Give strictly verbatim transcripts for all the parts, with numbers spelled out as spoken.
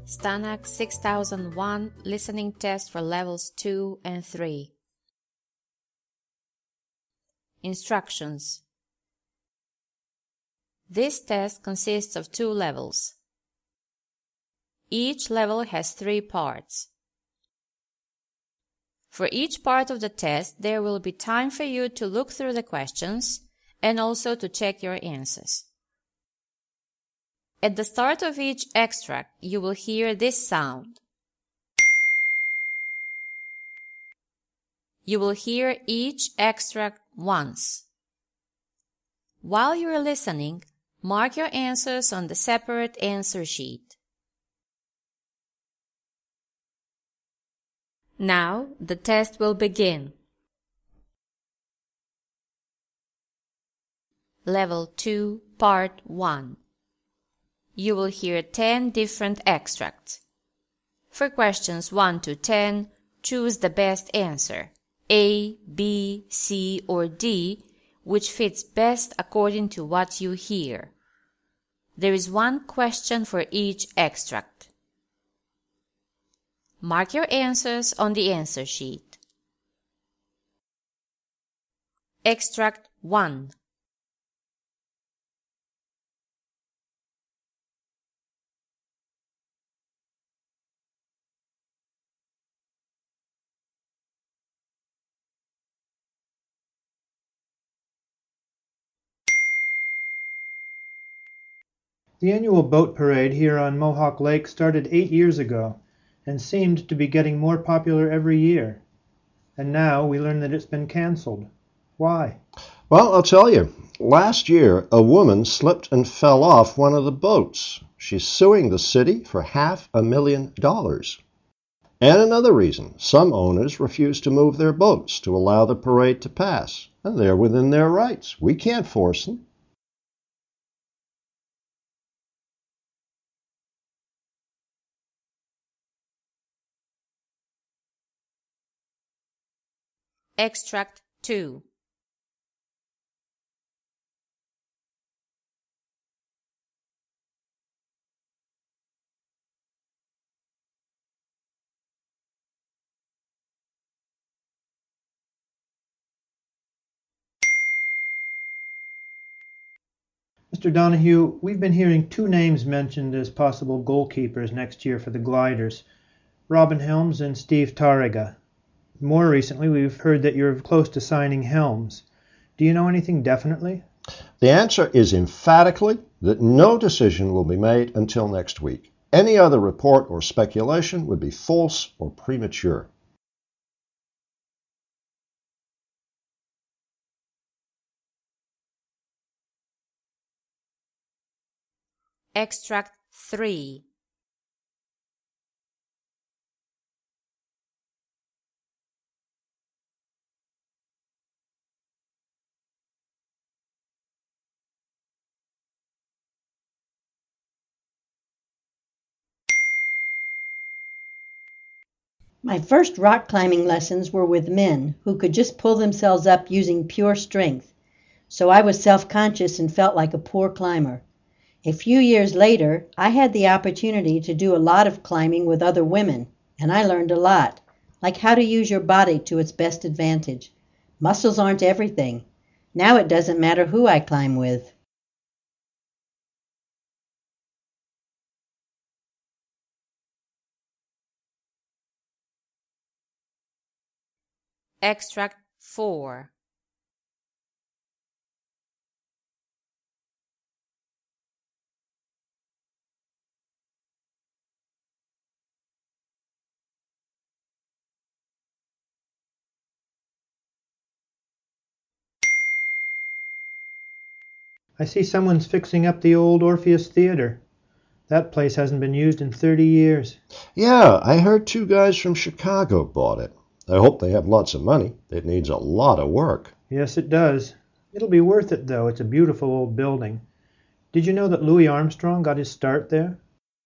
Stanak six thousand one Listening Test for Levels two and three. Instructions. This test consists of two levels. Each level has three parts. For each part of the test, there will be time for you to look through the questions and also to check your answers. At the start of each extract, you will hear this sound. You will hear each extract once. While you are listening, mark your answers on the separate answer sheet. Now, the test will begin. Level two, Part one. You will hear ten different extracts. For questions one to ten, choose the best answer, A, B, C, or D, which fits best according to what you hear. There is one question for each extract. Mark your answers on the answer sheet. Extract one. The annual boat parade here on Mohawk Lake started eight years ago and seemed to be getting more popular every year. And now we learn that it's been canceled. Why? Well, I'll tell you. Last year, a woman slipped and fell off one of the boats. She's suing the city for half a million dollars. And another reason, some owners refuse to move their boats to allow the parade to pass. And they're within their rights. We can't force them. Extract two. Mister Donahue, we've been hearing two names mentioned as possible goalkeepers next year for the Gliders, Robin Helms and Steve Tariga. More recently, we've heard that you're close to signing Helms. Do you know anything definitely? The answer is emphatically that no decision will be made until next week. Any other report or speculation would be false or premature. Extract three. My first rock climbing lessons were with men who could just pull themselves up using pure strength, so I was self-conscious and felt like a poor climber. A few years later, I had the opportunity to do a lot of climbing with other women, and I learned a lot, like how to use your body to its best advantage. Muscles aren't everything. Now it doesn't matter who I climb with. Extract four. I see someone's fixing up the old Orpheus Theater. That place hasn't been used in thirty years. Yeah, I heard two guys from Chicago bought it. I hope they have lots of money. It needs a lot of work. Yes, it does. It'll be worth it, though. It's a beautiful old building. Did you know that Louis Armstrong got his start there?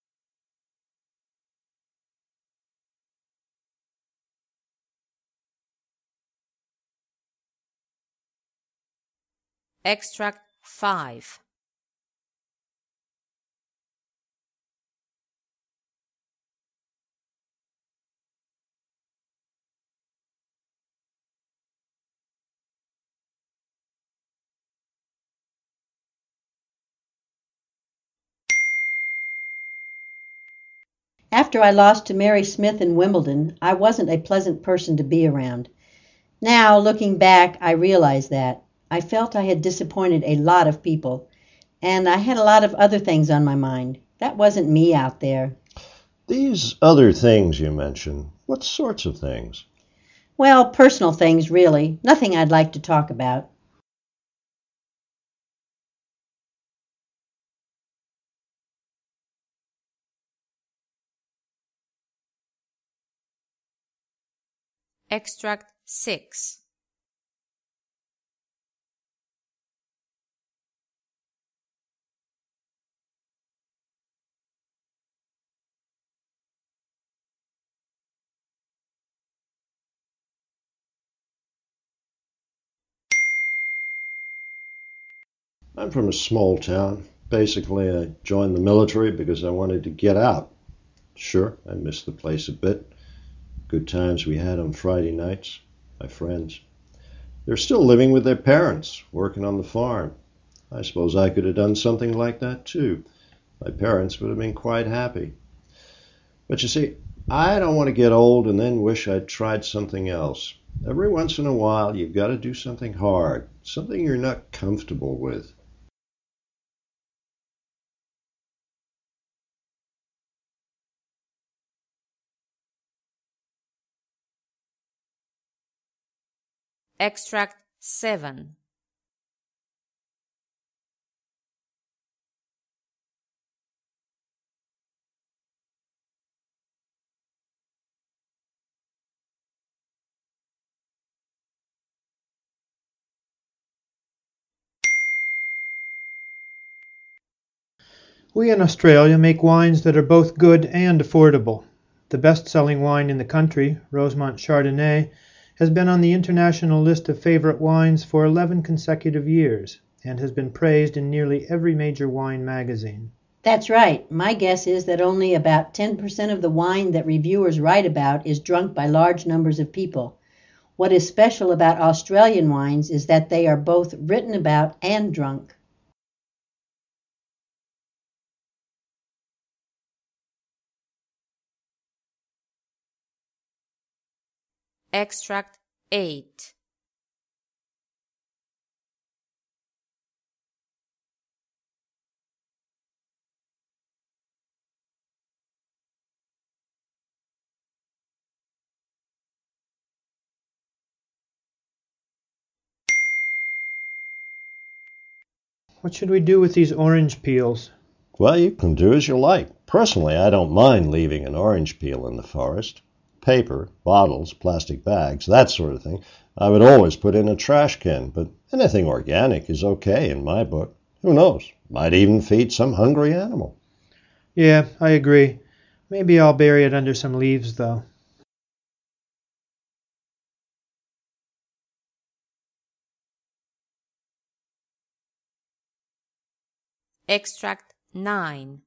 Extract five. After I lost to Mary Smith in Wimbledon, I wasn't a pleasant person to be around. Now, looking back, I realize that. I felt I had disappointed a lot of people, and I had a lot of other things on my mind. That wasn't me out there. These other things you mentioned, what sorts of things? Well, personal things, really. Nothing I'd like to talk about. Extract six. I'm from a small town. Basically, I joined the military because I wanted to get out. Sure, I missed the place a bit. Good times we had on Friday nights, my friends. They're still living with their parents, working on the farm. I suppose I could have done something like that too. My parents would have been quite happy. But you see, I don't want to get old and then wish I'd tried something else. Every once in a while, you've got to do something hard, something you're not comfortable with. Extract seven. We in Australia make wines that are both good and affordable. The best-selling wine in the country, Rosemont Chardonnay, has been on the international list of favorite wines for eleven consecutive years and has been praised in nearly every major wine magazine. That's right. My guess is that only about ten percent of the wine that reviewers write about is drunk by large numbers of people. What is special about Australian wines is that they are both written about and drunk. Extract eight. What should we do with these orange peels? Well, you can do as you like. Personally, I don't mind leaving an orange peel in the forest. Paper, bottles, plastic bags, that sort of thing, I would always put in a trash can, but anything organic is okay in my book. Who knows? Might even feed some hungry animal. Yeah, I agree. Maybe I'll bury it under some leaves, though. Extract nine.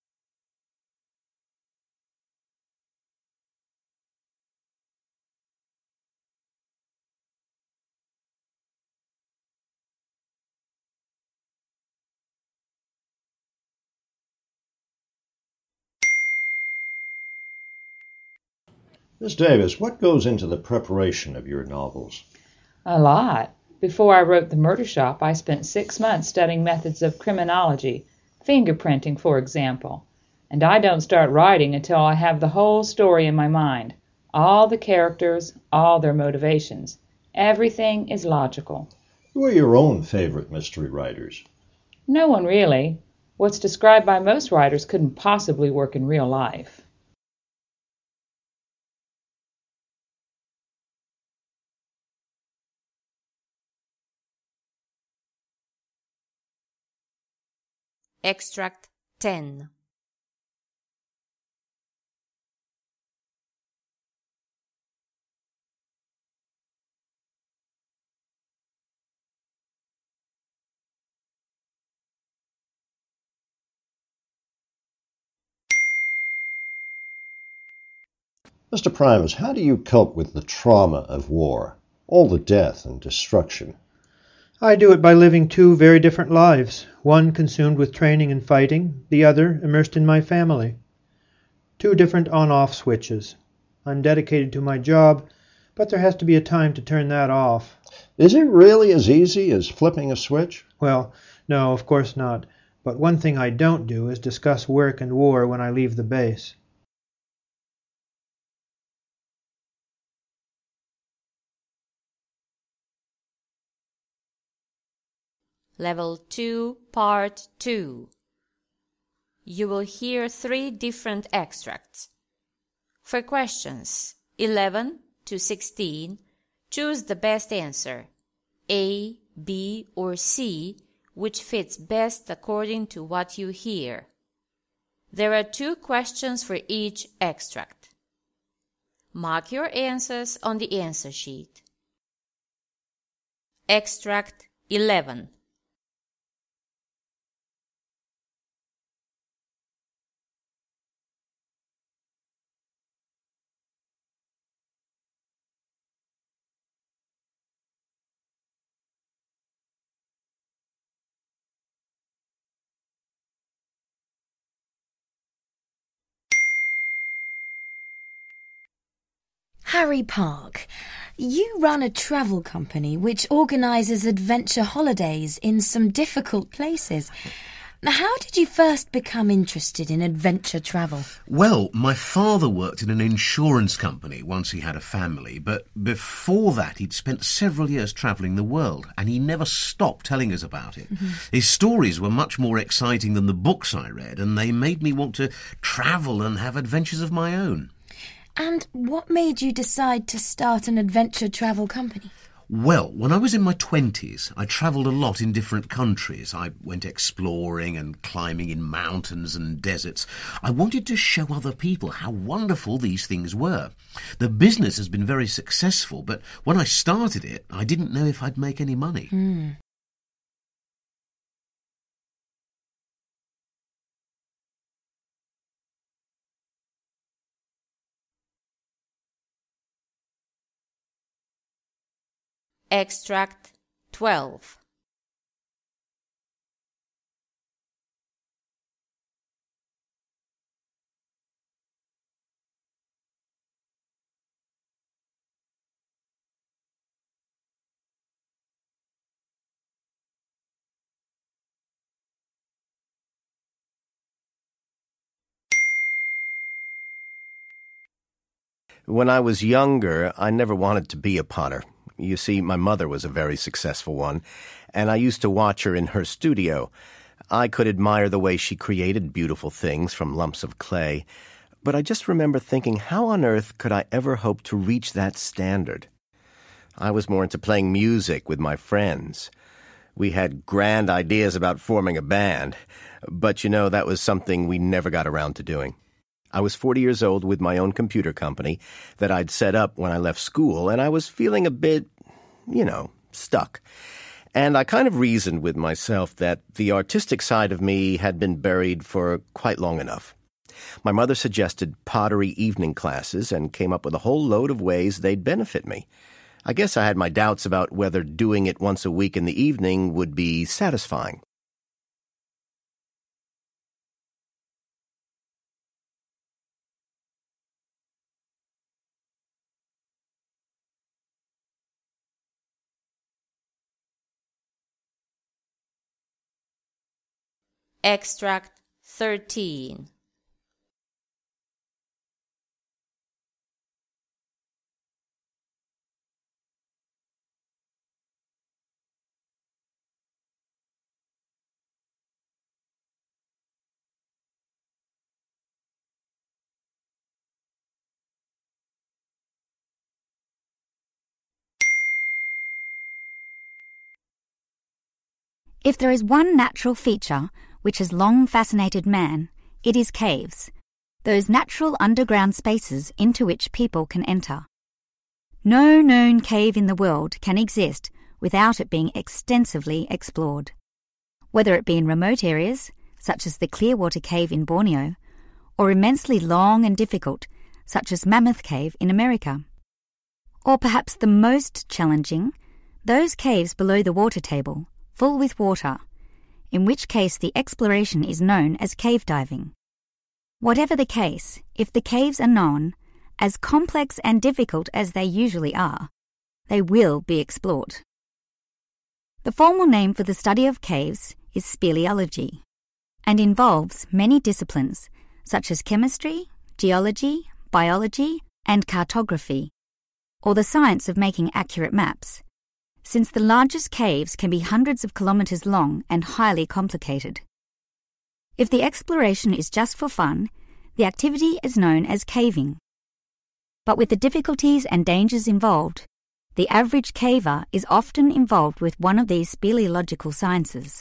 Miss Davis, what goes into the preparation of your novels? A lot. Before I wrote The Murder Shop, I spent six months studying methods of criminology, fingerprinting, for example. And I don't start writing until I have the whole story in my mind. All the characters, all their motivations. Everything is logical. Who are your own favorite mystery writers? No one really. What's described by most writers couldn't possibly work in real life. Extract ten. Mister Primus, how do you cope with the trauma of war? All the death and destruction. I do it by living two very different lives, one consumed with training and fighting, the other immersed in my family. Two different on-off switches. I'm dedicated to my job, but there has to be a time to turn that off. Is it really as easy as flipping a switch? Well, no, of course not. But one thing I don't do is discuss work and war when I leave the base. Level two, Part two. You will hear three different extracts. For questions eleven to sixteen, choose the best answer, A, B, or C, which fits best according to what you hear. There are two questions for each extract. Mark your answers on the answer sheet. Extract eleven. Harry Park, you run a travel company which organises adventure holidays in some difficult places. Now, how did you first become interested in adventure travel? Well, my father worked in an insurance company once he had a family, but before that he'd spent several years travelling the world, and he never stopped telling us about it. Mm-hmm. His stories were much more exciting than the books I read, and they made me want to travel and have adventures of my own. And what made you decide to start an adventure travel company? Well, when I was in my twenties, I travelled a lot in different countries. I went exploring and climbing in mountains and deserts. I wanted to show other people how wonderful these things were. The business has been very successful, but when I started it, I didn't know if I'd make any money. Mm. Extract twelve. When I was younger, I never wanted to be a potter. You see, my mother was a very successful one, and I used to watch her in her studio. I could admire the way she created beautiful things from lumps of clay, but I just remember thinking, how on earth could I ever hope to reach that standard? I was more into playing music with my friends. We had grand ideas about forming a band, but you know, that was something we never got around to doing. I was forty years old with my own computer company that I'd set up when I left school, and I was feeling a bit, you know, stuck. And I kind of reasoned with myself that the artistic side of me had been buried for quite long enough. My mother suggested pottery evening classes and came up with a whole load of ways they'd benefit me. I guess I had my doubts about whether doing it once a week in the evening would be satisfying. Extract thirteen. If there is one natural feature which has long fascinated man, it is caves, those natural underground spaces into which people can enter. No known cave in the world can exist without it being extensively explored. Whether it be in remote areas, such as the Clearwater Cave in Borneo, or immensely long and difficult, such as Mammoth Cave in America. Or perhaps the most challenging, those caves below the water table, full with water, in which case the exploration is known as cave diving. Whatever the case, if the caves are known, as complex and difficult as they usually are, they will be explored. The formal name for the study of caves is speleology, and involves many disciplines such as chemistry, geology, biology, and cartography, or the science of making accurate maps, since the largest caves can be hundreds of kilometres long and highly complicated. If the exploration is just for fun, the activity is known as caving. But with the difficulties and dangers involved, the average caver is often involved with one of these speleological sciences.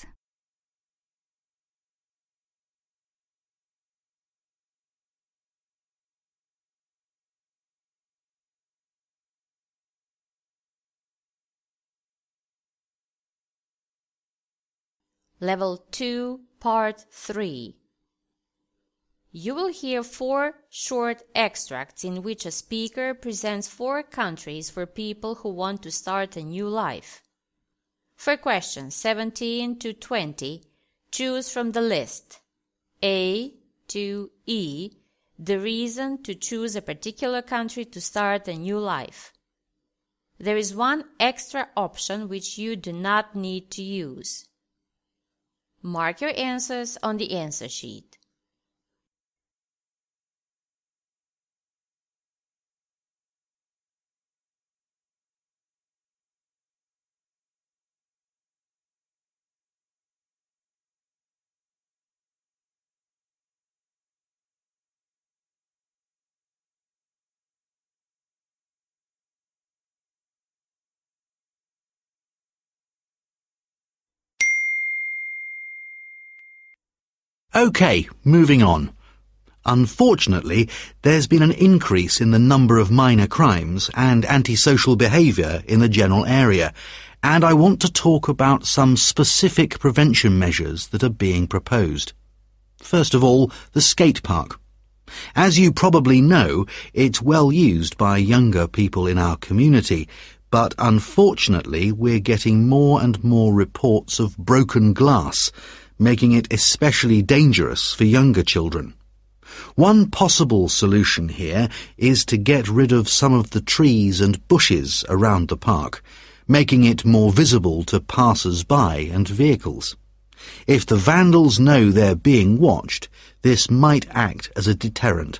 Level two, Part three. You will hear four short extracts in which a speaker presents four countries for people who want to start a new life. For questions seventeen to twenty, choose from the list A to E, the reason to choose a particular country to start a new life. There is one extra option which you do not need to use. Mark your answers on the answer sheet. OK, moving on. Unfortunately, there's been an increase in the number of minor crimes and antisocial behaviour in the general area, and I want to talk about some specific prevention measures that are being proposed. First of all, the skate park. As you probably know, it's well used by younger people in our community, but unfortunately we're getting more and more reports of broken glass, making it especially dangerous for younger children. One possible solution here is to get rid of some of the trees and bushes around the park, making it more visible to passers-by and vehicles. If the vandals know they're being watched, this might act as a deterrent.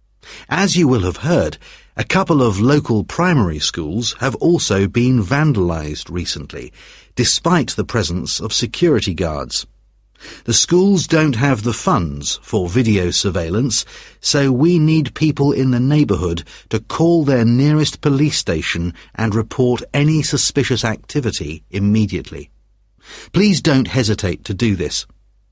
As you will have heard, a couple of local primary schools have also been vandalised recently, despite the presence of security guards. The schools don't have the funds for video surveillance, so we need people in the neighbourhood to call their nearest police station and report any suspicious activity immediately. Please don't hesitate to do this.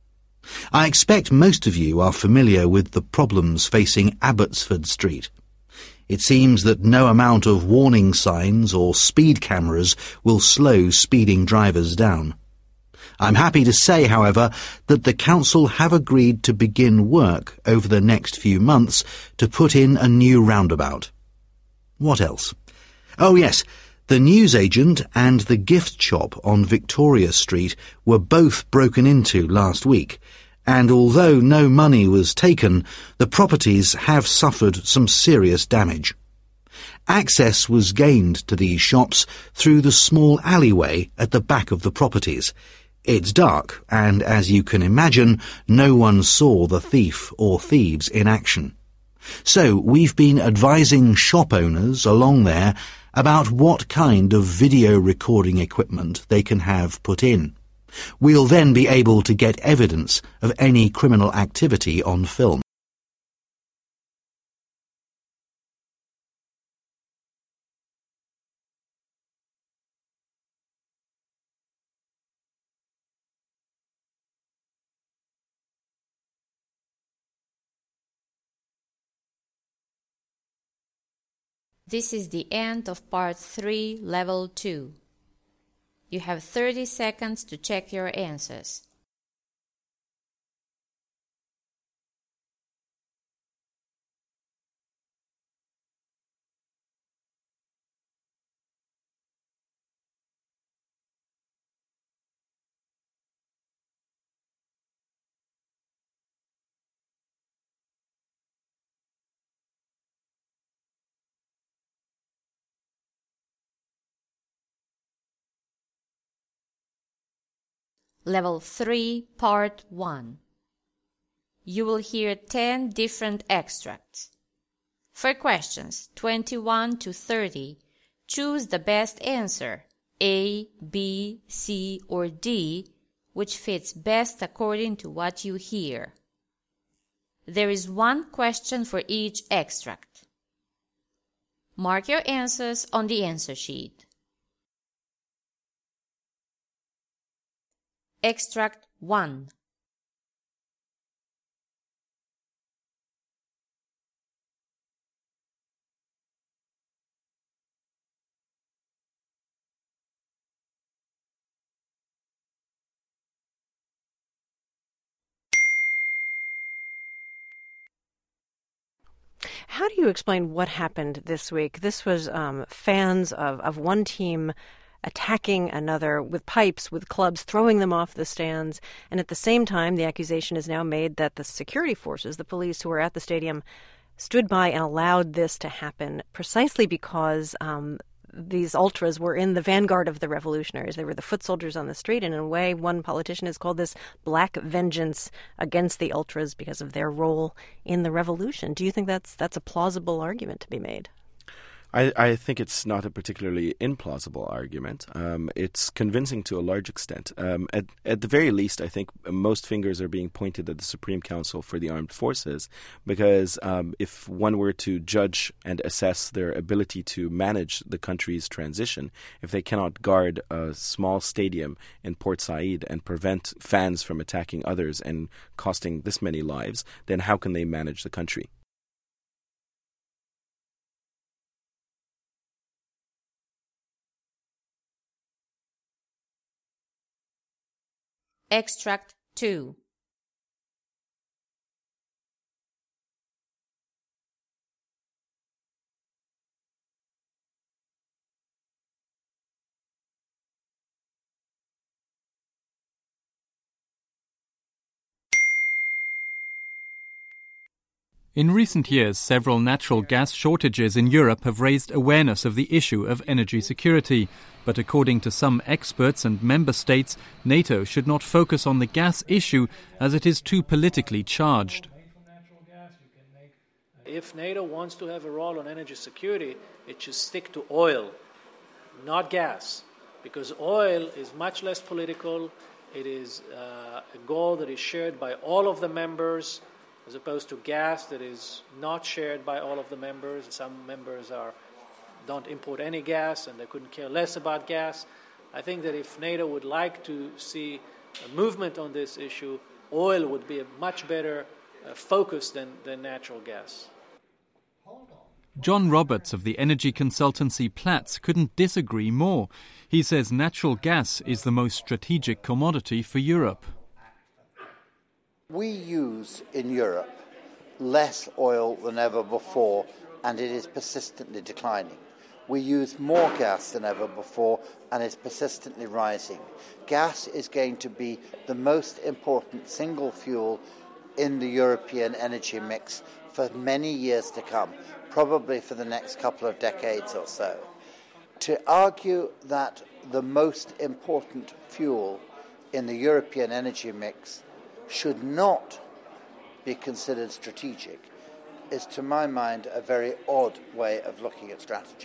I expect most of you are familiar with the problems facing Abbotsford Street. It seems that no amount of warning signs or speed cameras will slow speeding drivers down. I'm happy to say, however, that the council have agreed to begin work over the next few months to put in a new roundabout. What else? Oh yes, the newsagent and the gift shop on Victoria Street were both broken into last week, and although no money was taken, the properties have suffered some serious damage. Access was gained to these shops through the small alleyway at the back of the properties. It's dark, and as you can imagine, no one saw the thief or thieves in action. So we've been advising shop owners along there about what kind of video recording equipment they can have put in. We'll then be able to get evidence of any criminal activity on film. This is the end of Part three, Level two. You have thirty seconds to check your answers. Level three, Part one. You will hear ten different extracts. For questions twenty-one to thirty, choose the best answer, A, B, C, or D, which fits best according to what you hear. There is one question for each extract. Mark your answers on the answer sheet. Extract one. How do you explain what happened this week? This was um, fans of, of one team attacking another with pipes, with clubs, throwing them off the stands. And at the same time, the accusation is now made that the security forces, the police who were at the stadium, stood by and allowed this to happen precisely because um, these ultras were in the vanguard of the revolutionaries. They were the foot soldiers on the street. And in a way, one politician has called this black vengeance against the ultras because of their role in the revolution. Do you think that's that's a plausible argument to be made? I, I think it's not a particularly implausible argument. Um, it's convincing to a large extent. Um, at, at the very least, I think most fingers are being pointed at the Supreme Council for the Armed Forces because um, if one were to judge and assess their ability to manage the country's transition, if they cannot guard a small stadium in Port Said and prevent fans from attacking others and costing this many lives, then how can they manage the country? Extract two. In recent years, several natural gas shortages in Europe have raised awareness of the issue of energy security. But according to some experts and member states, NATO should not focus on the gas issue as it is too politically charged. If NATO wants to have a role on energy security, it should stick to oil, not gas, because oil is much less political. It is uh, a goal that is shared by all of the members, as opposed to gas that is not shared by all of the members. Some members are don't import any gas and they couldn't care less about gas. I think that if NATO would like to see a movement on this issue, oil would be a much better uh, focus than, than natural gas. John Roberts of the energy consultancy Platts couldn't disagree more. He says natural gas is the most strategic commodity for Europe. We use in Europe less oil than ever before, and it is persistently declining. We use more gas than ever before, and it's persistently rising. Gas is going to be the most important single fuel in the European energy mix for many years to come, probably for the next couple of decades or so. To argue that the most important fuel in the European energy mix should not be considered strategic is, to my mind, a very odd way of looking at strategy.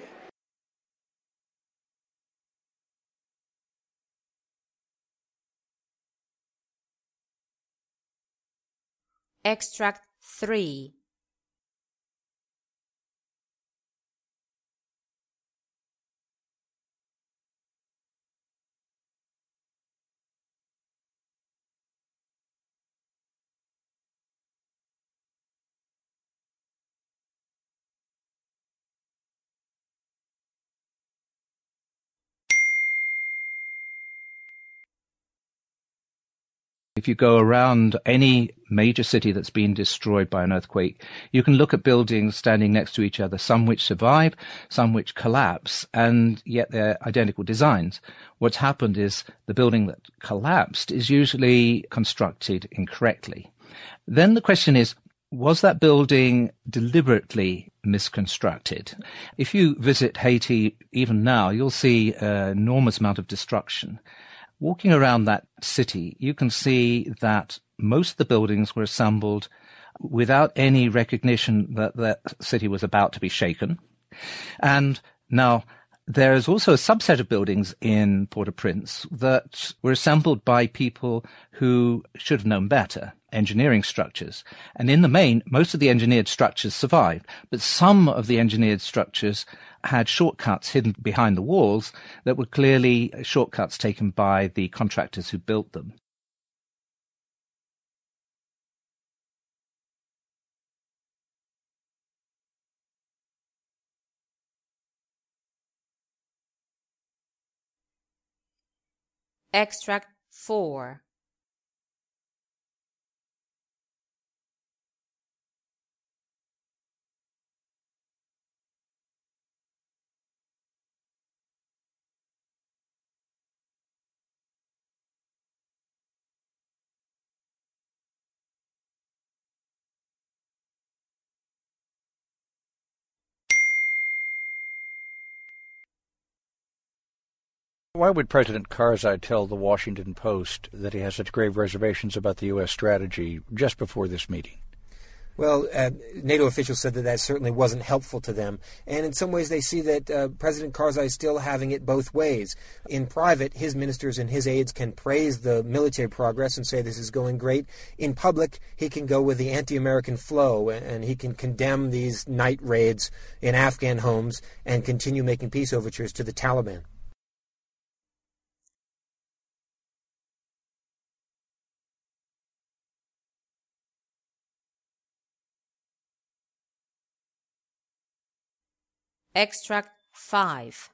Extract three. If you go around any major city that's been destroyed by an earthquake, you can look at buildings standing next to each other, some which survive, some which collapse, and yet they're identical designs. What's happened is the building that collapsed is usually constructed incorrectly. Then the question is, was that building deliberately misconstructed? If you visit Haiti even now, you'll see an enormous amount of destruction. walking around that city, you can see that most of the buildings were assembled without any recognition that the city was about to be shaken. And now there is also a subset of buildings in Port-au-Prince that were assembled by people who should have known better, engineering structures. And in the main, most of the engineered structures survived, but some of the engineered structures had shortcuts hidden behind the walls that were clearly shortcuts taken by the contractors who built them. Extract four. Why would President Karzai tell the Washington Post that he has such grave reservations about the U S strategy just before this meeting? Well, uh, NATO officials said that that certainly wasn't helpful to them. And in some ways, they see that uh, President Karzai is still having it both ways. In private, his ministers and his aides can praise the military progress and say this is going great. In public, he can go with the anti-American flow, and he can condemn these night raids in Afghan homes and continue making peace overtures to the Taliban. Extract five.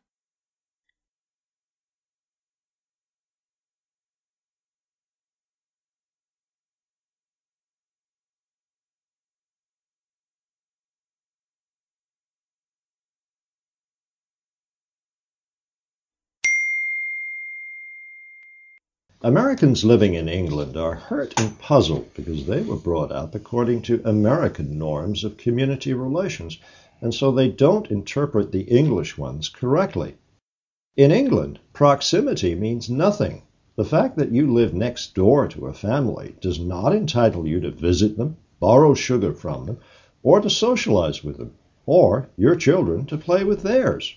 Americans living in England are hurt and puzzled because they were brought up according to American norms of community relations, and so they don't interpret the English ones correctly. In England, proximity means nothing. The fact that you live next door to a family does not entitle you to visit them, borrow sugar from them, or to socialize with them, or your children to play with theirs.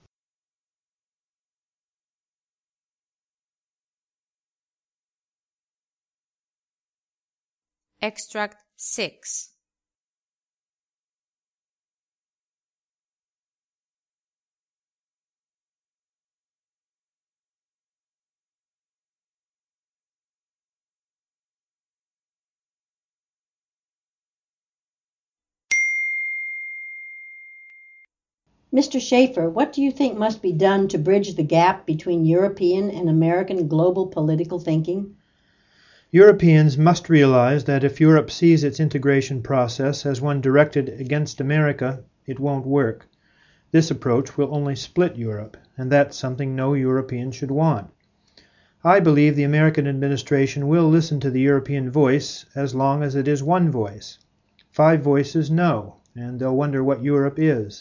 Extract six. Mister Schaefer, what do you think must be done to bridge the gap between European and American global political thinking? Europeans must realize that if Europe sees its integration process as one directed against America, it won't work. This approach will only split Europe, and that's something no European should want. I believe the American administration will listen to the European voice as long as it is one voice. Five voices, no, and they'll wonder what Europe is.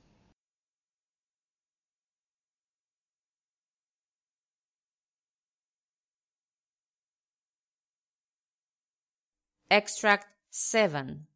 Extract seven.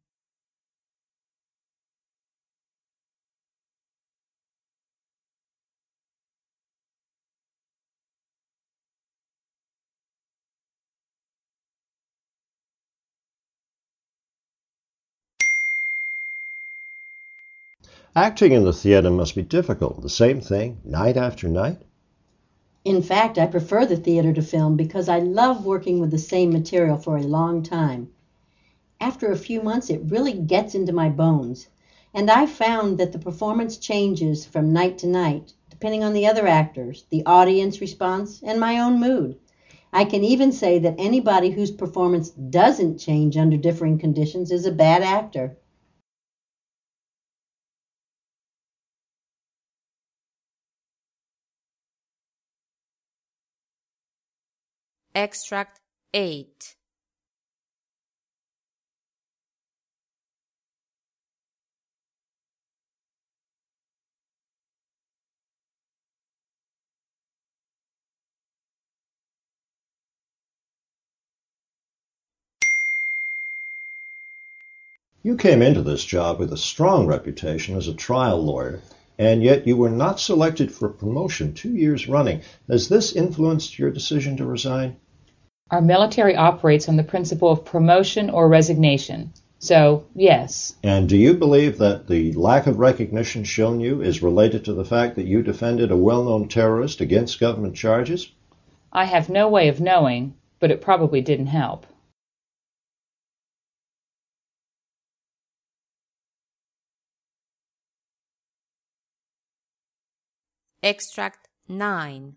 Acting in the theater must be difficult. The same thing, night after night. In fact, I prefer the theater to film because I love working with the same material for a long time. After a few months, it really gets into my bones. And I found that the performance changes from night to night, depending on the other actors, the audience response, and my own mood. I can even say that anybody whose performance doesn't change under differing conditions is a bad actor. Extract eight. You came into this job with a strong reputation as a trial lawyer, and yet you were not selected for promotion two years running. Has this influenced your decision to resign? Our military operates on the principle of promotion or resignation. So, yes. And do you believe that the lack of recognition shown you is related to the fact that you defended a well-known terrorist against government charges? I have no way of knowing, but it probably didn't help. Extract nine.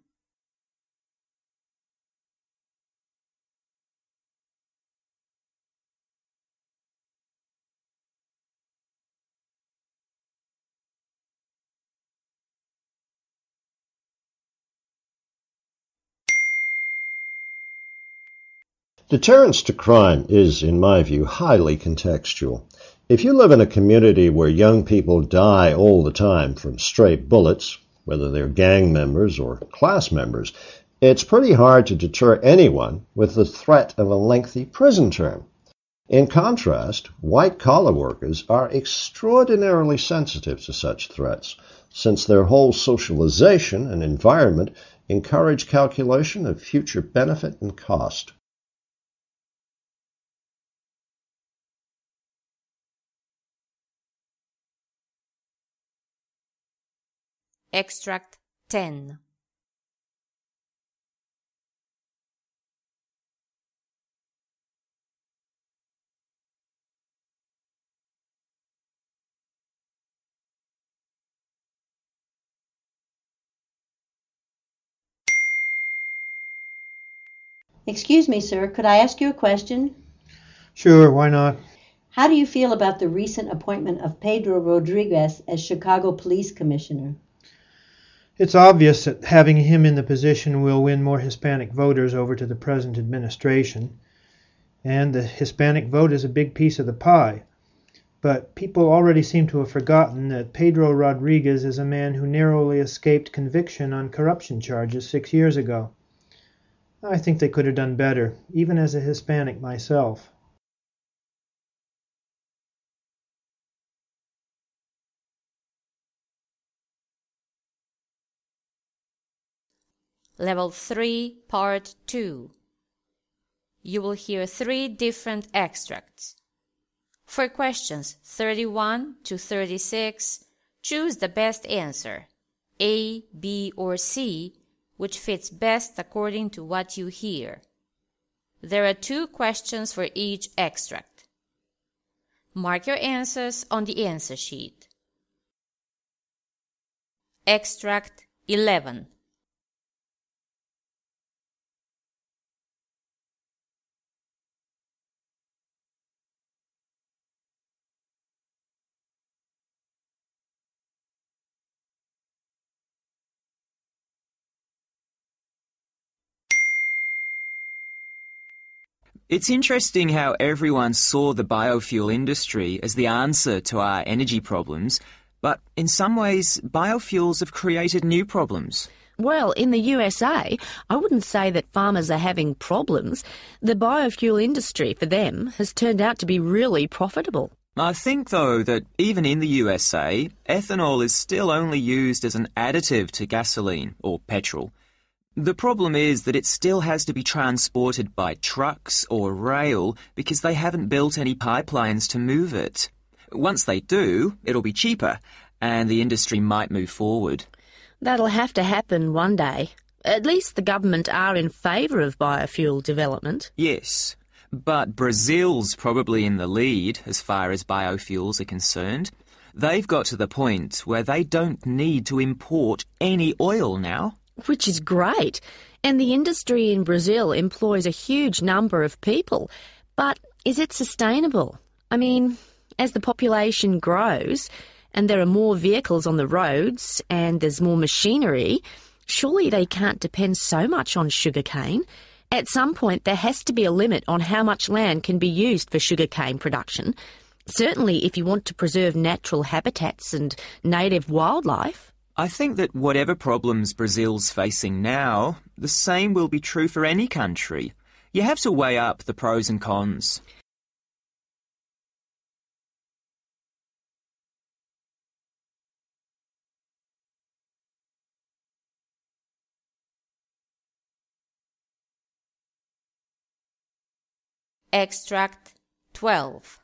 Deterrence to crime is, in my view, highly contextual. If you live in a community where young people die all the time from stray bullets, whether they're gang members or class members, it's pretty hard to deter anyone with the threat of a lengthy prison term. In contrast, white-collar workers are extraordinarily sensitive to such threats, since their whole socialization and environment encourage calculation of future benefit and cost. Extract ten. Excuse me, sir, could I ask you a question? Sure, why not? How do you feel about the recent appointment of Pedro Rodriguez as Chicago Police Commissioner? It's obvious that having him in the position will win more Hispanic voters over to the present administration, and the Hispanic vote is a big piece of the pie. But people already seem to have forgotten that Pedro Rodriguez is a man who narrowly escaped conviction on corruption charges six years ago. I think they could have done better, even as a Hispanic myself. Level three, Part two. You will hear three different extracts. For questions thirty-one to thirty-six, choose the best answer, A, B, or C, which fits best according to what you hear. There are two questions for each extract. Mark your answers on the answer sheet. Extract eleven. It's interesting how everyone saw the biofuel industry as the answer to our energy problems, but in some ways, biofuels have created new problems. Well, in the U S A, I wouldn't say that farmers are having problems. The biofuel industry, for them, has turned out to be really profitable. I think, though, that even in the U S A, ethanol is still only used as an additive to gasoline or petrol. The problem is that it still has to be transported by trucks or rail because they haven't built any pipelines to move it. Once they do, it'll be cheaper, and the industry might move forward. That'll have to happen one day. At least the government are in favour of biofuel development. Yes, but Brazil's probably in the lead as far as biofuels are concerned. They've got to the point where they don't need to import any oil now. Which is great, and the industry in Brazil employs a huge number of people. But is it sustainable? I mean, as the population grows and there are more vehicles on the roads and there's more machinery, surely they can't depend so much on sugarcane. At some point there has to be a limit on how much land can be used for sugarcane production. Certainly if you want to preserve natural habitats and native wildlife. I think that whatever problems Brazil's facing now, the same will be true for any country. You have to weigh up the pros and cons. Extract twelve.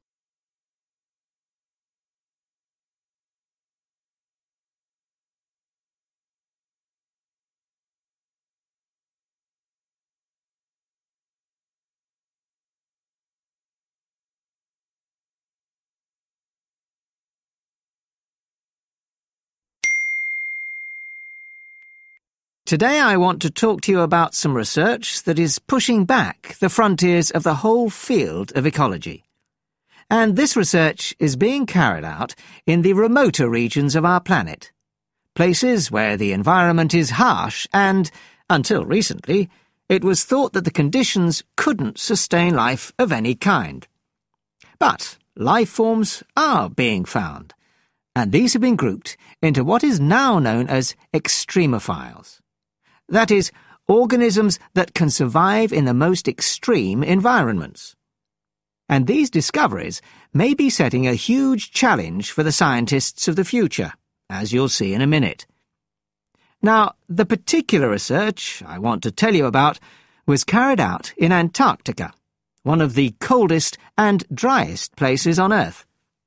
Today I want to talk to you about some research that is pushing back the frontiers of the whole field of ecology. And this research is being carried out in the remoter regions of our planet, places where the environment is harsh and, until recently, it was thought that the conditions couldn't sustain life of any kind. But life forms are being found, and these have been grouped into what is now known as extremophiles. That is, organisms that can survive in the most extreme environments. And these discoveries may be setting a huge challenge for the scientists of the future, as you'll see in a minute. Now, the particular research I want to tell you about was carried out in Antarctica, one of the coldest and driest places on Earth.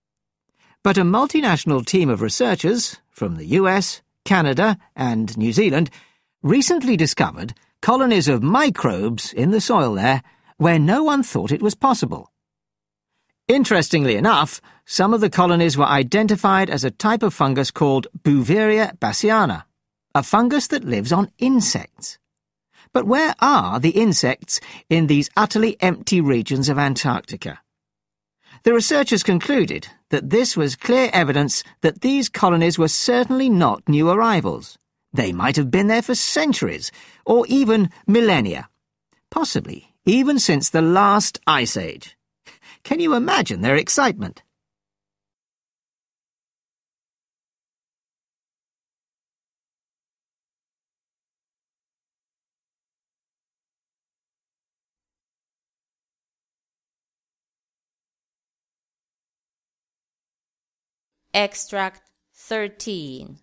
But a multinational team of researchers from the U S, Canada, and New Zealand recently discovered colonies of microbes in the soil there where no one thought it was possible. Interestingly enough, some of the colonies were identified as a type of fungus called Bouveria bassiana, a fungus that lives on insects. But where are the insects in these utterly empty regions of Antarctica? The researchers concluded that this was clear evidence that these colonies were certainly not new arrivals. They might have been there for centuries, or even millennia, possibly even since the last ice age. Can you imagine their excitement? Extract thirteen.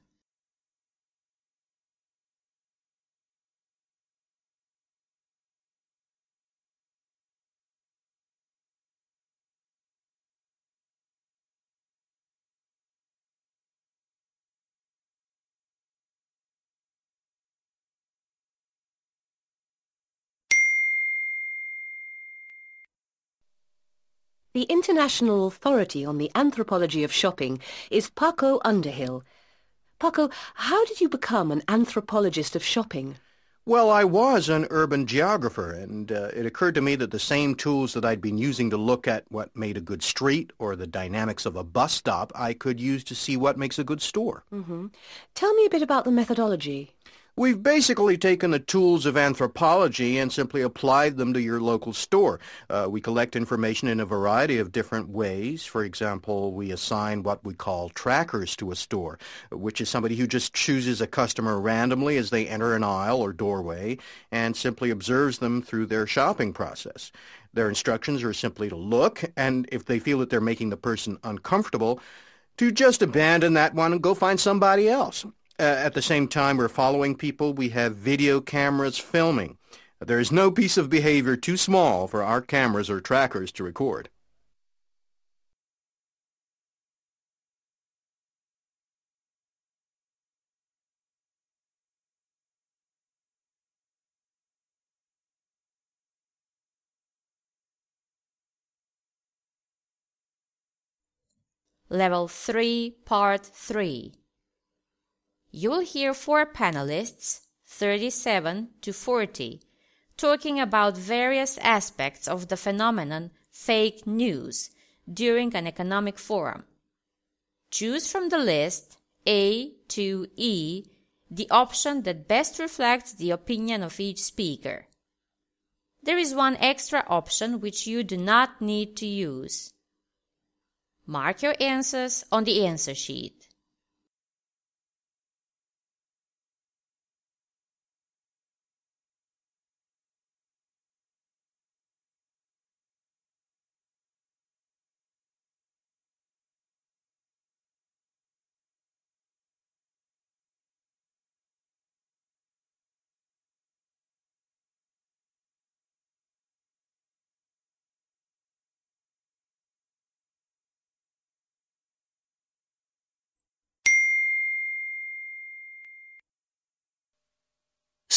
The International Authority on the Anthropology of Shopping is Paco Underhill. Paco, how did you become an anthropologist of shopping? Well, I was an urban geographer, and uh, it occurred to me that the same tools that I'd been using to look at what made a good street or the dynamics of a bus stop, I could use to see what makes a good store. Mm-hmm. Tell me a bit about the methodology. We've basically taken the tools of anthropology and simply applied them to your local store. Uh, we collect information in a variety of different ways. For example, we assign what we call trackers to a store, which is somebody who just chooses a customer randomly as they enter an aisle or doorway and simply observes them through their shopping process. Their instructions are simply to look, and if they feel that they're making the person uncomfortable, to just abandon that one and go find somebody else. Uh, at the same time we're following people, we have video cameras filming. There is no piece of behavior too small for our cameras or trackers to record. Level three, Part three. You will hear four panelists, thirty-seven to forty, talking about various aspects of the phenomenon fake news during an economic forum. Choose from the list A to E the option that best reflects the opinion of each speaker. There is one extra option which you do not need to use. Mark your answers on the answer sheet.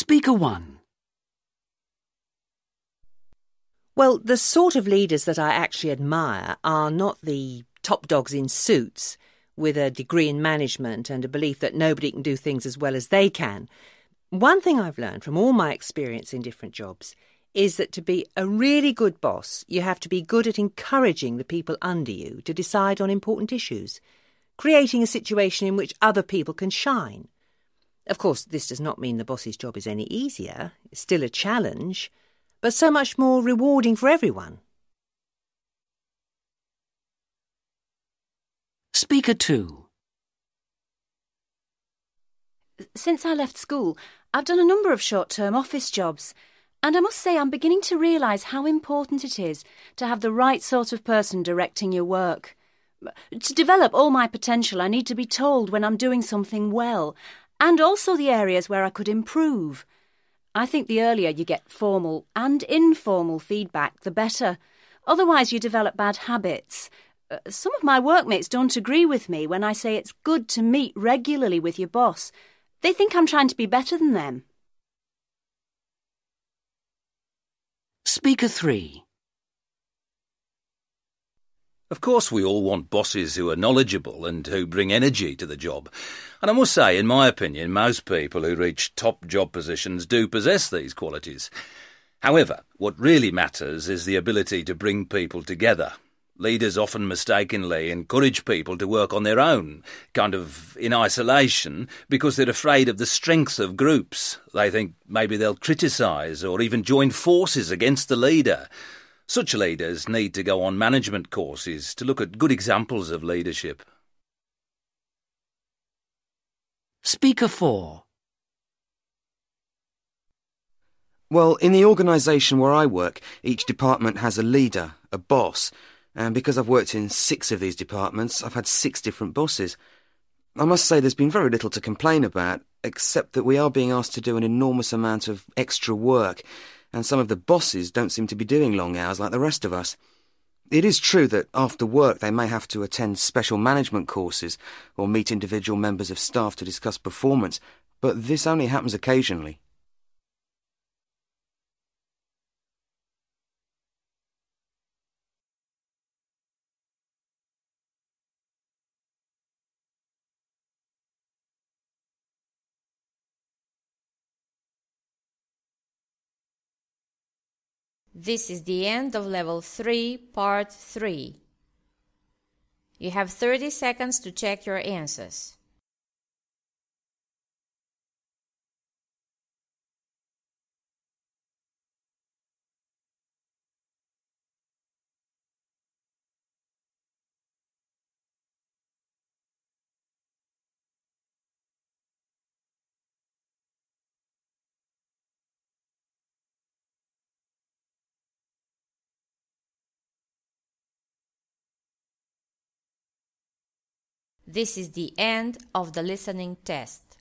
Speaker one. Well, the sort of leaders that I actually admire are not the top dogs in suits with a degree in management and a belief that nobody can do things as well as they can. One thing I've learned from all my experience in different jobs is that to be a really good boss, you have to be good at encouraging the people under you to decide on important issues, creating a situation in which other people can shine. Of course, this does not mean the boss's job is any easier. It's still a challenge, but so much more rewarding for everyone. Speaker two. Since I left school, I've done a number of short-term office jobs, and I must say I'm beginning to realise how important it is to have the right sort of person directing your work. To develop all my potential, I need to be told when I'm doing something well, and also the areas where I could improve. I think the earlier you get formal and informal feedback, the better. Otherwise you develop bad habits. Uh, some of my workmates don't agree with me when I say it's good to meet regularly with your boss. They think I'm trying to be better than them. Speaker three. Of course we all want bosses who are knowledgeable and who bring energy to the job. And I must say, in my opinion, most people who reach top job positions do possess these qualities. However, what really matters is the ability to bring people together. Leaders often mistakenly encourage people to work on their own, kind of in isolation, because they're afraid of the strength of groups. They think maybe they'll criticise or even join forces against the leader. Such leaders need to go on management courses to look at good examples of leadership. Speaker four. Well, in the organisation where I work, each department has a leader, a boss, and because I've worked in six of these departments, I've had six different bosses. I must say there's been very little to complain about, except that we are being asked to do an enormous amount of extra work, and some of the bosses don't seem to be doing long hours like the rest of us. It is true that after work they may have to attend special management courses or meet individual members of staff to discuss performance, but this only happens occasionally. This is the end of Level three, Part three. You have thirty seconds to check your answers. This is the end of the listening test.